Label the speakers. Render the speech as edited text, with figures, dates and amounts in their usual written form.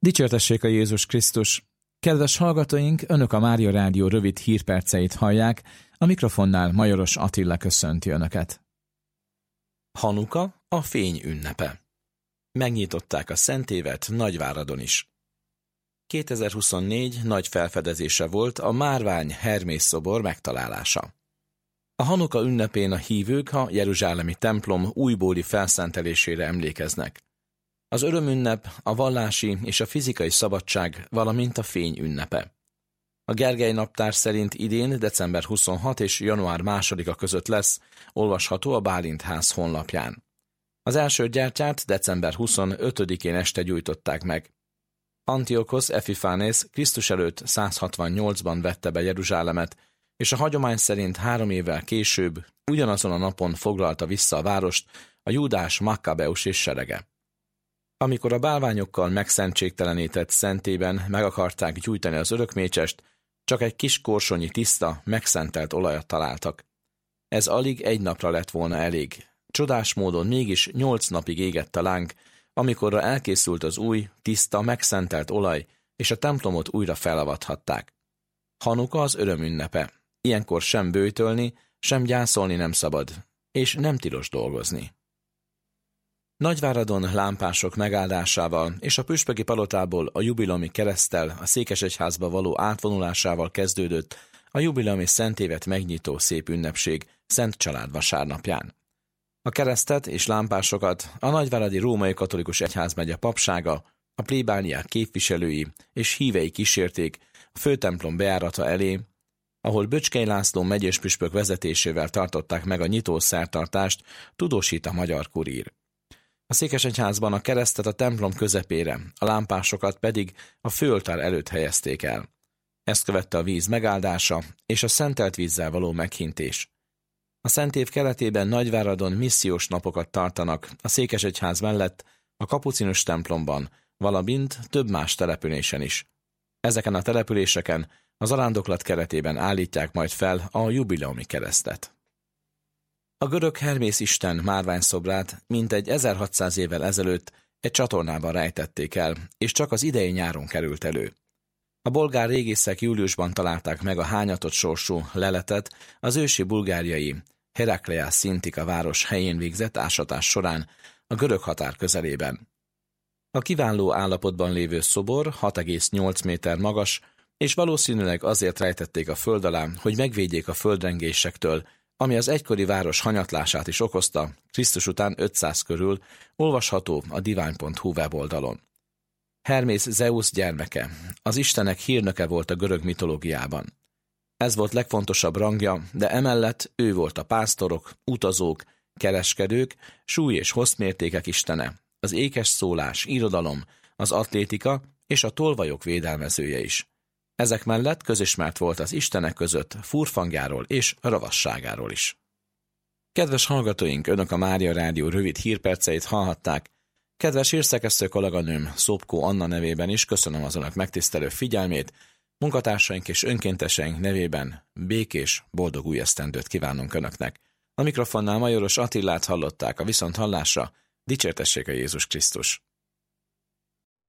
Speaker 1: Dicsértessék a Jézus Krisztus! Kedves hallgatóink, Önök a Mária Rádió rövid hírperceit hallják, a mikrofonnál Majoros Attila köszönti Önöket.
Speaker 2: Hanuka, a fény ünnepe. Megnyitották a Szentévet Nagyváradon is. 2024 nagy felfedezése volt a márvány Hermész szobor megtalálása. A Hanuka ünnepén a hívők a jeruzsálemi templom újbóli felszentelésére emlékeznek. Az örömünnep, a vallási és a fizikai szabadság, valamint a fény ünnepe. A Gergely naptár szerint idén december 26 és január 2-a között lesz, olvasható a Bálint ház honlapján. Az első gyertyát december 25-én este gyújtották meg. Antiochosz Epiphánész Krisztus előtt 168-ban vette be Jeruzsálemet, és a hagyomány szerint 3 évvel később, ugyanazon a napon foglalta vissza a várost a Júdás Makkabeus és serege. Amikor a bálványokkal megszentségtelenített szentében meg akarták gyújtani az örökmécsest, csak egy kis korsonyi tiszta, megszentelt olajat találtak. Ez alig 1 napra lett volna elég. Csodás módon mégis 8 napig égett a láng, amikorra elkészült az új, tiszta, megszentelt olaj, és a templomot újra felavathatták. Hanuka az örömünnepe. Ilyenkor sem böjtölni, sem gyászolni nem szabad, és nem tilos dolgozni. Nagyváradon lámpások megáldásával és a püspöki palotából a jubileumi kereszttel a székesegyházba való átvonulásával kezdődött a jubileumi szentévet megnyitó szép ünnepség Szent Család vasárnapján. A keresztet és lámpásokat a nagyváradi római katolikus egyházmegye papsága, a plébániák képviselői és hívei kísérték a főtemplom bejárata elé, ahol Böcskei László megyés püspök vezetésével tartották meg a nyitó szertartást, tudósít a Magyar Kurír. A székesegyházban a keresztet a templom közepére, a lámpásokat pedig a főoltár előtt helyezték el. Ezt követte a víz megáldása és a szentelt vízzel való meghintés. A szentév keretében Nagyváradon missziós napokat tartanak a székesegyház mellett a kapucinus templomban, valamint több más településen is. Ezeken a településeken az arándoklat keretében állítják majd fel a jubileumi keresztet. A görög Hermész isten márványszobrát mintegy 1600 évvel ezelőtt egy csatornában rejtették el, és csak az idei nyáron került elő. A bolgár régészek júliusban találták meg a hányatott sorsú leletet az ősi bulgáriai Herakleiás Szintika város helyén végzett ásatás során a görög határ közelében. A kiváló állapotban lévő szobor 6,8 méter magas, és valószínűleg azért rejtették a föld alá, hogy megvédjék a földrengésektől, ami az egykori város hanyatlását is okozta, Krisztus után 500 körül, olvasható a divány.hu weboldalon. Hermész Zeusz gyermeke, az istenek hírnöke volt a görög mitológiában. Ez volt legfontosabb rangja, de emellett ő volt a pásztorok, utazók, kereskedők, súly- és hosszmértékek istene, az ékes szólás, irodalom, az atlétika és a tolvajok védelmezője is. Ezek mellett közismert volt az istenek között furfangjáról és ravasságáról is. Kedves hallgatóink, Önök a Mária Rádió rövid hírperceit hallhatták. Kedves hírszerkesztő kolléganőm Szopkó Anna nevében is köszönöm az Önök megtisztelő figyelmét, munkatársaink és önkénteseink nevében békés, boldog új esztendőt kívánunk Önöknek. A mikrofonnál Majoros Attilát hallották, a viszonthallásra, dicsértessék a Jézus Krisztus!